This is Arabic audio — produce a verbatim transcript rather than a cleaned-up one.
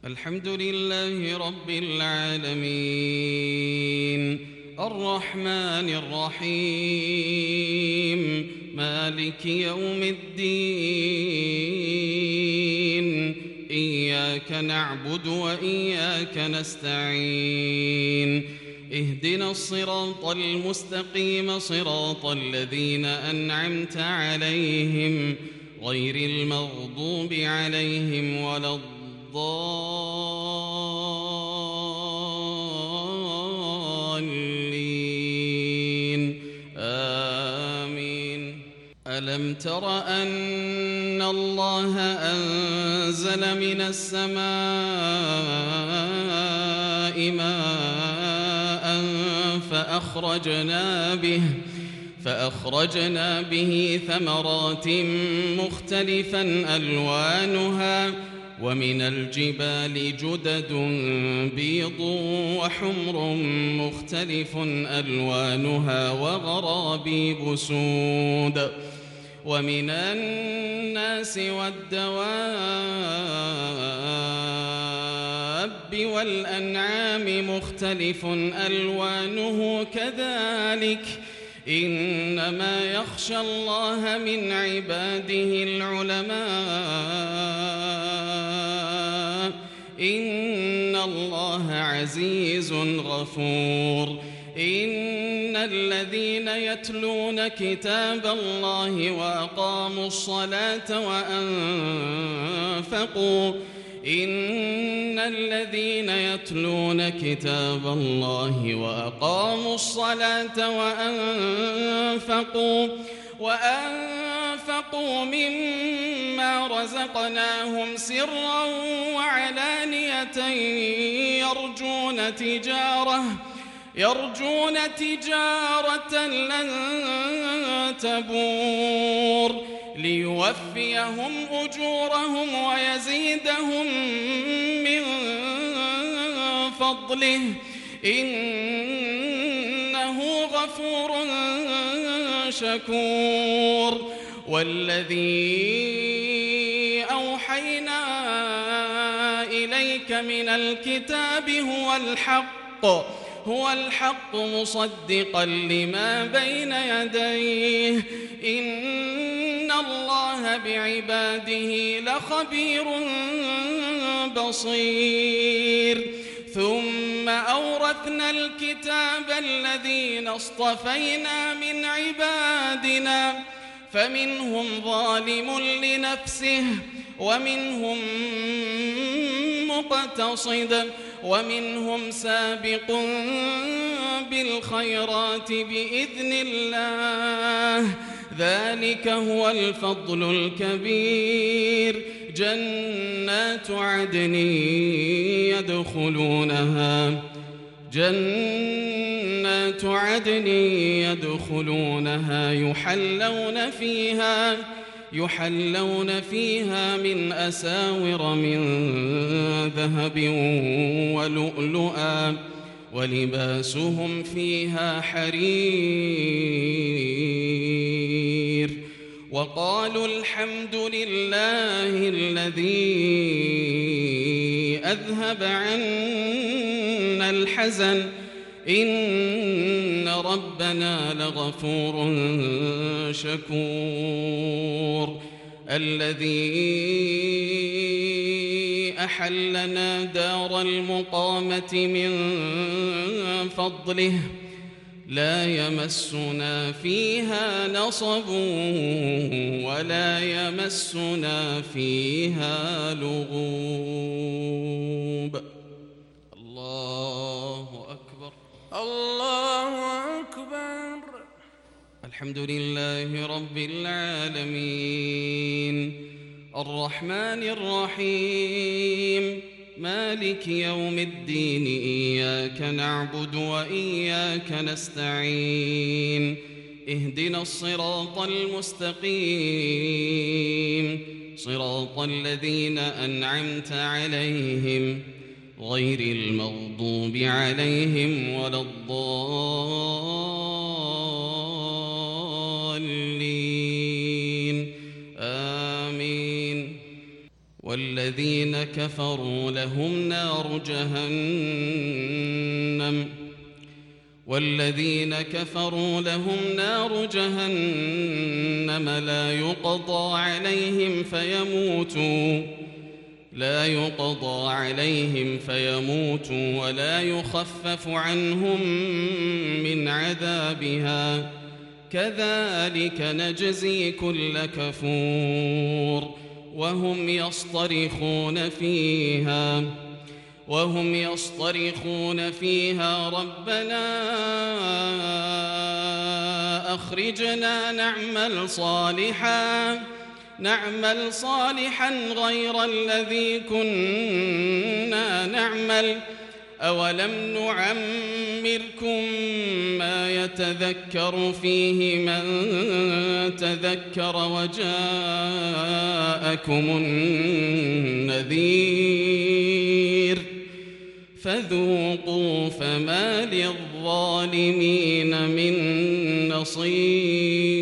الحمد لله رب العالمين الرحمن الرحيم مالك يوم الدين إياك نعبد وإياك نستعين اهدنا الصراط المستقيم صراط الذين أنعمت عليهم غير المغضوب عليهم ولا الضالين آمين. ألم تر أن الله أنزل من السماء ماء فأخرجنا به فأخرجنا به ثمرات مختلفا ألوانها ومن الجبال جدد بيض وحمر مختلف ألوانها وغرابيب سود ومن الناس والدواب والأنعام مختلف ألوانه كذلك إنما يخشى الله من عباده العلماء إن الله عزيز غفور. إن الذين يتلون كتاب الله وأقاموا الصلاة وأنفقوا إن الذين يتلون كتاب الله وأقاموا الصلاة وأنفقوا وأنفقوا مما رزقناهم سرا وعلانية يرجون تجارة يرجون تجارة لن تبور ليوفيهم أجورهم ويزيدهم من فضله إنه غفور شكور. والذي أوحينا إليك من الكتاب هو الحق هو الحق مصدقا لما بين يديه إن الله بعباده لخبير بصير. ثم أورثنا الكتاب الذين اصطفينا من عبادنا فمنهم ظالم لنفسه ومنهم مقتصد ومنهم سابق بالخيرات بإذن الله ذلك هو الفضل الكبير. جنات عدن يدخلونها جنات عدن يدخلونها يحلون فيها يحلون فيها من أساور من ذهب ولؤلؤا ولباسهم فيها حرير. وقالوا الحمد لله الذي أذهب عنا الحزن إن ربنا لغفور شكور. الذي أحلنا دار المقامة من فضله لا يمسنا فيها نصب ولا يمسنا فيها لغوب. الله أكبر الله أكبر. الحمد لله رب العالمين الرحمن الرحيم مالك يوم الدين إياك نعبد وإياك نستعين اهدنا الصراط المستقيم صراط الذين أنعمت عليهم غير المغضوب عليهم ولا الضالين آمين. والذين كفروا لهم نار جهنم والذين كفروا لهم نار جهنم لا يقضى عليهم فيموتوا لا يقضى عليهم فيموتوا ولا يخفف عنهم من عذابها كذلك نجزي كل كفور وهم يصطرخون فيها وهم يصطرخون فيها ربنا أخرجنا نعمل صالحا نعمل صالحا غير الذي كنا نعمل أولم نعمركم ما يتذكر فيه من تذكر وجاءكم النذير فذوقوا فما للظالمين من نصير